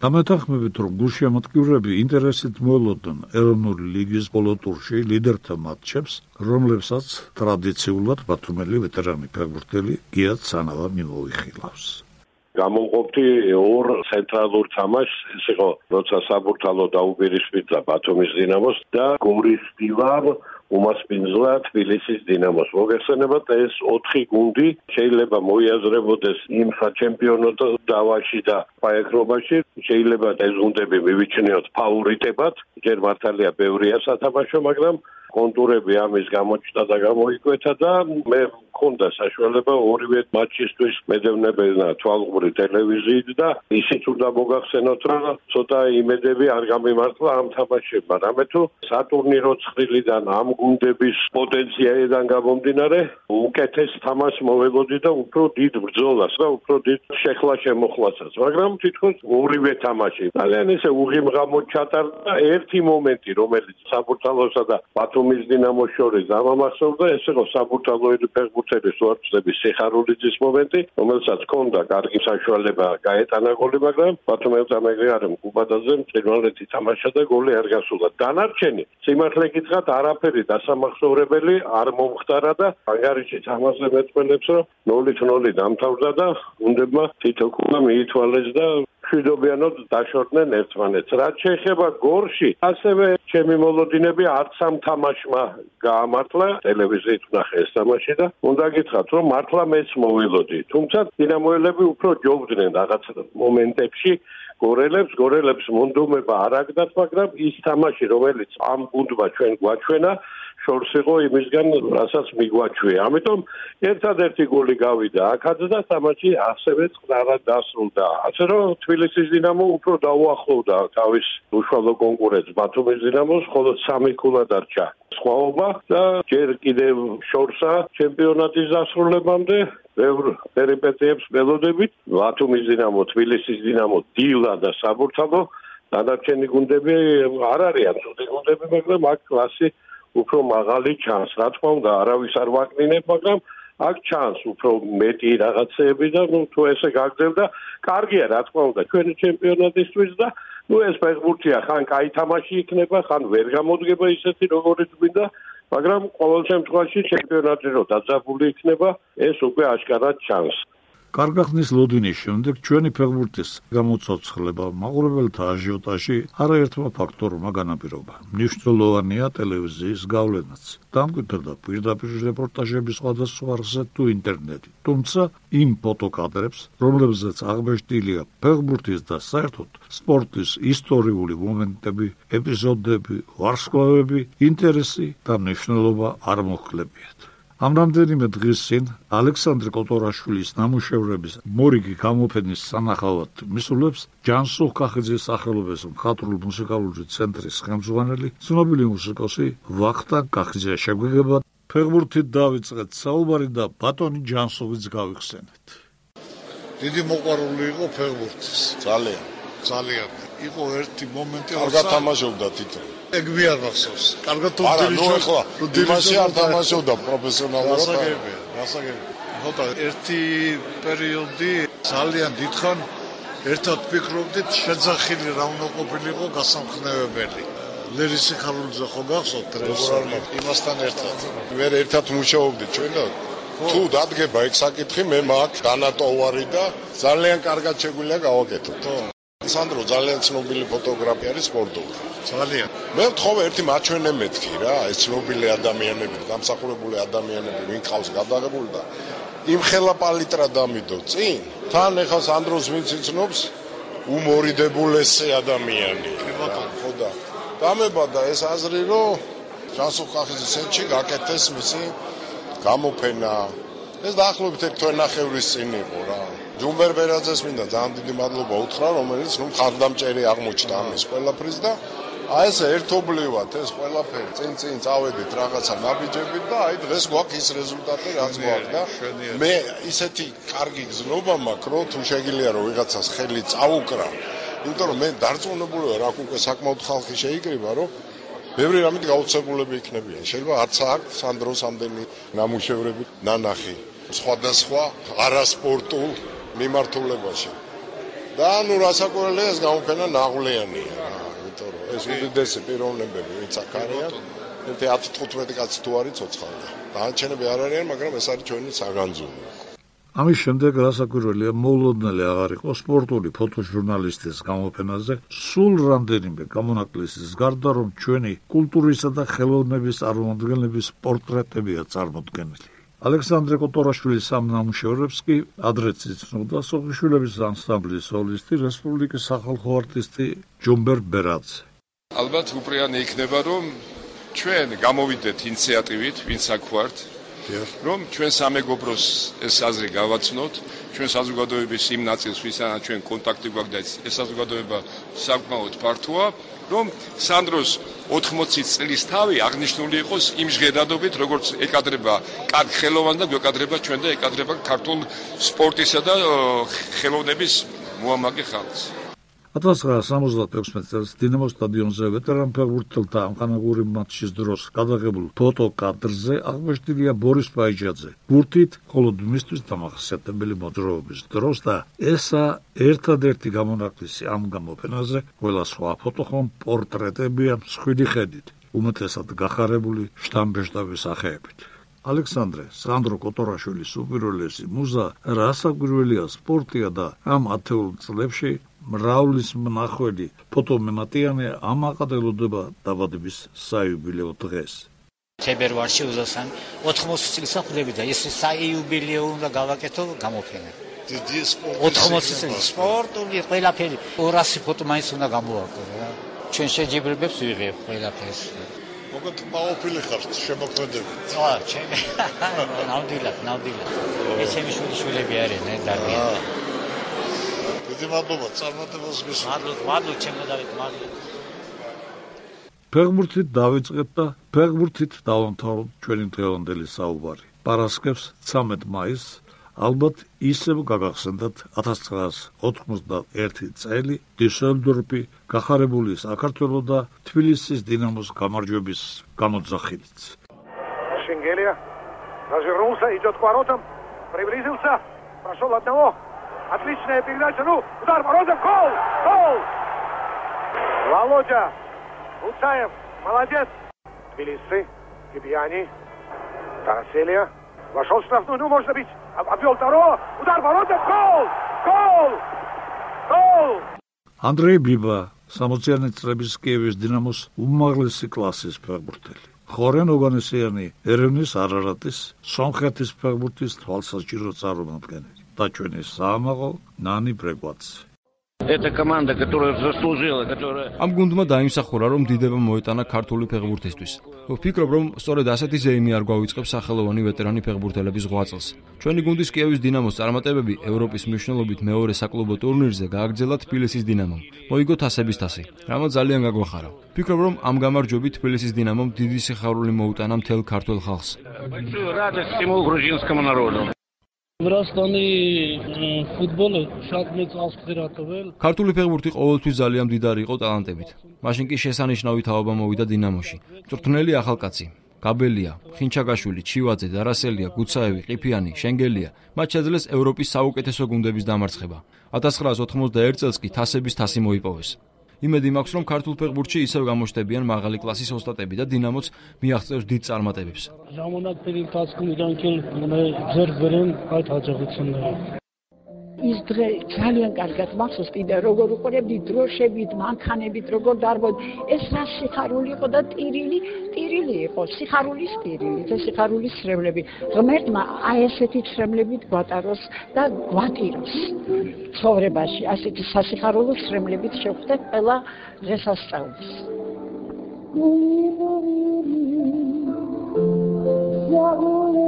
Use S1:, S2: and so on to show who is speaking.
S1: გამეთანხმებით, რომ გულშემატკივრები ინტერესით მოელოდნენ ეროვნული ლიგის ბოლო ტურში ლიდერთა მატჩებს, რომლებსაც ტრადიციულად ბათუმელი ვეტერანი ფეხბურთელი გია ცანავა მიმოიხილავს.
S2: გამოვყოფდი ორ ცენტრალურ თამაშს, ეს იყო როცა საბურთალო დაუპირისპირდა ბათუმის დინამოს და გორის დილამ უმასპინძლა თბილისის დინამოს. მოგეხსენებათ, ეს 4 გუნდი შეიძლება მოიაზრებოდეს იმ საჩემპიონო დავაში და ფაექრობაში, შეიძლება ეს გუნდები მივიჩნიოთ ფავორიტებად, ჯერ მართალია ბევრია სათამაშო, მაგრამ კონტურები ამის გამოჩნდა და გამოიკვეთა და მე მქონდა საშუალება ორივე მატჩისთვის მედევნებენა თვალყური ტელევიზიით და ისიც უნდა მოგახსენოთ, რომ ცოტა იმედები არ გამიმართლა ამ თამაშებმა. რამე თუ სატურნირო ცხრილიდან ამ გუნდების პოტენციალიდან გამომდინარე, უკეთეს თამაშს მოველოდი და უფრო დიდ ბრძოლას და უფრო დიდ შეხლა შემოხლასაც. მაგრამ თითქოს ორივე თამაში ძალიან ესე უღიმღამო ჩატარდა ერთი მომენტი, რომელიც საბურთალოსა და ბათუმის დინამოს შორის გამახსოვდა, ეს იყო საბურთალოელი ფეხბურთელის უარყოფითების სიხარულიძის მომენტი, რომელსაც ჰქონდა კარგი საშუალება გაეტანა გოლი, მაგრამ ბათუმელთა მეგრეარემ გუბადაძემ პირველი თამაშა და გოლი არ გასულა. დანარჩენი სიმართლე გითხრათ, არაფერი დასამახსოვრებელი არ მომხდარა და ანგარიშიც ამაზე მეტყველებს, რომ 0-0 დამთავრდა და გუნდებმა თითო ქულა მიითვალეს და მშვიდობიანად დაშორდნენ ერთმანეთს. რაც შეეხება გორში, ასევე ჩემი მოლოდინები არც ამ თამაშმა გაამართლა, ტელევიზიით ვნახე ეს თამაში და უნდა გითხრათ, რომ მართლა მეც მოვილოდი. თუმცა დინამოელები უფრო ჯობდნენ რაღაც მომენტებში გორელებს მონდომება არ აგდათ, მაგრამ ის თამაში, რომელიც ამ გუნდმა ჩვენ გვაჩვენა, შორს იყო იმისგან, რასაც მიგვაჩვია. ამიტომ ერთადერთი გოლი გავიდა აქაც და თამაში ასევე წყნარად დასრულდა. ასე რომ თბილისის დინამო უფრო დაუახლოვდა თავის უშუალო კონკურენტს ბათუმის დინამოს, ხოლო 3 ქულა დარჩა სხვაობა და ჯერ კიდევ შორსა ჩემპიონატის დასრულებამდე ბევრ პერიპეტიებს ველოდებით. ბათუმის დინამო, თბილისის დინამო, დილა და საბურთალო დანარჩენი გუნდები არ არიან ცუდი გუნდები, მაგრამ აქ კლასი უფრო მაღალი ჩანს. რა თქმა უნდა, არავის არ ვაკნინებ, მაგრამ აქ ჩანს უფრო მეტი რაღაცეები და თუ ესე გაგრძელდა, კარგია რა თქმა უნდა ჩვენი ჩემპიონატისთვის და ეს ფეხბურთია, ხან კაი თამაში იქნება, ხან ვერ გამოდგება ისეთი როგორიც გვინდა, მაგრამ ყოველ შემთხვევაში ჩემპიონატი რო დაძაბული იქნება, ეს უკვე აშკარად ჩანს.
S1: კარგახნის ლოდინის შემდეგ ჩვენი ფეხბურთის გამოცოცხლება მაყურებელთა აჟიოტაჟი არაერთმა ფაქტორმა განაპირობა. მნიშვნელოვანია ტელევიზიის გავლენაც. დამკვიდრდა პირდაპირ რეპორტაჟების სხვადასხვა არხზე თუ ინტერნეტით. თუმცა იმ ფოტოკადრებს, რომლებზეც აღბეჭდილია ფეხბურთის და საერთოდ სპორტის ისტორიული მომენტები, ეპიზოდები, ვარსკვლავები, ინტერესი და მნიშვნელობა არ მოხლებიათ. ამ რამდენიმე დღის წინ ალექსანდრე კოტორაშვილის ნამუშევრების მორიგი გამოფენის სანახავად მისულებს ჯანსუღ კახიძის სახელობის მხატვრულ-მუსიკალური ცენტრის ხელმძღვანელი, ცნობილი მუსიკოსი ვახტანგ კახიძე შეგვიგება ფეხბურთით დავიწყეთ საუბარი და ბატონი ჯანსუღიც გავიხსენეთ.
S3: დიდი მოყვარული იყო ფეხბურთის. ძალიან. იყო ერთი მომენტი,
S4: კარგად თამაშობდა თვითონ.
S3: ეგ მე არ მახსოვს. კარგად
S4: იმაში არ თამაშობდა პროფესიონალურად.
S3: გასაგებია. ხოთა ერთი პერიოდი ძალიან დიდხან ერთად ფიქრობდით, შეძახილი რა უნდა ყოფილიყო გასამხნევებელი. ლერი სიხარულიძე ხო გახსოვთ ტრენერი? იმასთან ერთად.
S4: მე ერთად მუშაობდით ჩვენ და თუ დადგება ეგ საკითხი, მე მაქვს განატოვარი და ძალიან კარგად შეგვიძლია გავაკეთოთ. სანდრო ძალიან ცნობილი ფოტოგრაფი არის სპორტული.
S3: ძალიან.
S4: მე ვთხოვე ერთი მაჩვენე მეთქი რა, ეს ცნობილი ადამიანები, დამსახურებული ადამიანები, ვინ ყავს გადაღებული და იმ ხელა პალიტრა დამიდო წინ. თან ეხლა სანდროს ვინც იცნობს, უმორიდებულესი ადამიანი. ხო და დამებადა ეს აზრი, რომ ჯანსუღ კახიძის ცენტრში გაკეთეს მისი გამოფენა. ეს დაახლოებით 1 თვენახევრის წინ იყო რა. ჯუმბერ ბერაძეს მინდა ძალიან დიდი მადლობა უთხრა, რომელიც მხარდამჭერი აღმოჩნდა ამის ყველაფრის და ეს ერთობლივად ეს ყველაფერი წინ წავედით რაღაცა ნაბიჯებით და აი დღეს გვაქვს ის რეზულტატი რაც გვაქვს და მე ისეთი კარგი გზნობა მაქვს, რომ თუ შეგიძლია რომ ვიღაცას ხელი წაუკრა, იმიტომ რომ მე დარწმუნებული ვარ, აქ უკვე საკმაოდ ხალხი შეიკრიბა, რომ ბევრი რამით გაუცებულები იქნებიან. შეიძლება არც აქ სანდროს ამდენი ნამუშევრები ნანახი სხვადასხვა არასპორტულ მიმართულებაში. და ნუ რასაკვირველია ეს გამოფენა ნაღვლიანია რა, იმიტომ რომ ეს უდიდესი პიროვნებები ვინც აქ არიან, ერთი 10-15 კაცი თუ არის ცოცხალდა. დანარჩენები არ არიან, მაგრამ ეს არის ჩვენი საგანძურნო.
S1: ამის შემდეგ რასაკვირველია მოულოდნელი აღარ იყო სპორტული ფოტოჟურნალისტის გამოფენაზე სულ რამდენიმე გამონაკლისის გარდა, რომ ჩვენი კულტურისა და ხელოვნების წარმომადგენლების პორტრეტებია წარმოდგენილი. ალექსანდრე კოტორაშვილის ამ ნამუშევრებს კი ადრეც იცნობდა სოხიშვილების ანსამბლის სოლისტი, რესპუბლიკის სახალხო არტისტი ჯუმბერ ბერაძე.
S5: ალბათ უპრიანი იქნება, რომ ჩვენ გამოვიდეთ ინიციატივით, ვინც აქ ვართ, რომ ჩვენ სამეგობროს ეს აზრი გავაცნოთ, ჩვენ საზოგადოების იმ ნაწილს, ვისთანაც ჩვენ კონტაქტი გვაქვს და ეს საზოგადოება საკმაოდ ფართოა, რომ სანდროს 80 წლის თავი აღნიშნული იყოს იმ ჟღერადობით, როგორც ეკადრება კარგ ხელოვანს და გვეკადრება ჩვენ და ეკადრება ქართულ სპორტისა და ხელოვნების მოამაგე ხალხს.
S1: 1976 წელს დინამოს სტადიონზე ვეტერან ფეხბურთელთა ამხანაგური მატჩის დროს გადაღებულ ფოტოკადრზე აღმოჩნდილია ბორის ბაიჯაძე გურთით, მხოლოდ მისთვის დამახასიათებელი მოძრაობის დროს და ესა ერთადერთი გამონაკლისი ამ გამოფენაზე, ყველა სხვა ფოტო ხომ პორტრეტებია მსხვილი ხედით, უმეტესად გახარებული შტამბეშტავის სახეებით. ალექსანდრე სანდრო კოტორაშვილის უპირველესი მუზა რასაკვირველია სპორტია და ამ ათეულ წლებში მრავლის მნახველი ფოტომემატიანე ამაყდელოდება დაბადების საიუბილეო დღეს.
S6: თებერვალში 80 წლის ახლები და ეს საიუბილეო უნდა გავაკეთო გამოფენა.
S3: დიდი სპორტი
S6: 80 წლის სპორტული ყველაფერი 200 ფოტო მაინც უნდა გამოვაკო რა. ჩვენ შეჯიბრებებს ვიღებ ყველაფერს.
S3: მოგეთ მაოფილი ხართ შემოქმედებით.
S6: ვა, ჩემი. ნამდვილად. ესენი შვილები არიან, დარბია.
S3: დიდი მადლობა, წარმატებას გისურვებთ.
S6: მადლობა, ჩემო დავით, მადლობა.
S1: ფეხბურთით დავიწყეთ და ფეხბურთით დავამთავროთ ჩვენი დღევანდელი საუბარი. პარასკევს 13 მაისს ალბათ ისევ გაგახსენდათ 1991 წელი დიუსელდორფი გახარებული საქართველოს და თბილისის დინამოს გამარჯვების გამოძახილით.
S7: Шенгелия развернулся, идет к воротам, приблизился, прошел одного. Отличная передача, ну, удар воротам, гол! Володя Луцаев, молодец. Тбилиси, Гибьяни, Тараселия, вошел в штрафную, ну, можно бить. Обвел второго, удар воротам, гол!
S1: ანდრეი ბიბა 60-იანი წლების კიევის დინამოს უმაღლესი კლასის ფეხბურთელი. ხორენ ოგანესიანი ერევნის არარატის სომხეთის ფეხბურთის თვალსაჩინო წარმომადგენელი და ჩვენი საამაყო ნანი ბრეგვაცი.
S8: Это команда, которая заслужила, которая...
S9: Ამ გუნდმა დაიმსახურა, რომ დიდება მოეტანა ქართული ფეხბურთისთვის. ვფიქრობ, რომ სწორედ ასეთი ზეიმი არ გვავიწყებს სახელოვანი ვეტერანი ფეხბურთელების ღვაწლს. ჩვენი გუნდის კიევის დინამოს წარმატებები ევროპის მნიშვნელობით მეორე საკლუბო ტურნირზე გააგრძელა თბილისის დინამომ. მოიგო თასების თასი, რამაც ძალიან გაგვახარა. ვფიქრობ, რომ ამ გამარჯვებით თბილისის დინამომ დიდი სიხარული მოუტანა მთელ ქართულ ხალხს.
S8: Радость всему грузинскому народу.
S9: ქართული ფეხბურთი ყოველთვის ძალიან მდიდარი იყო ტალანტებით. მაშინ კი შესანიშნავი თაობა მოვიდა დინამოში. წვრთნელი ახალკაცი, გაბელია, ხინჩაგაშვილი, ჩივაძე, დარასელია, გუცაევი, ყიფიანი, შენგელია. მათ შეძლეს ევროპის საუკეთესო გუნდების დამარცხება. 1991 წელს კი თასების თასი მოიპოვეს. იმედი მაქვს, რომ ქართულ ფეხბურთში ისევ გამოჩნდებიან მაღალი კლასის ოსტატები და დინამოც მიაღწევს დიდ წარმატებებს.
S10: ის დღე ძალიან კარგად მახსოვს, კიდე როგორ უყურებდი დროშებით, მანქანებით, როგორ დარბოდ. ეს რა სიხარული იყო და ტირილი იყო, სიხარულის ტირილი და სიხარულის ცრემლები. ღმერთმა აი ესეთი ცრემლებით გვატაროს და გვატიროს. ცხოვრებაში ასეთი სასიხარულო ცრემლებით შევხვდეთ ყველა დღესასწაულს.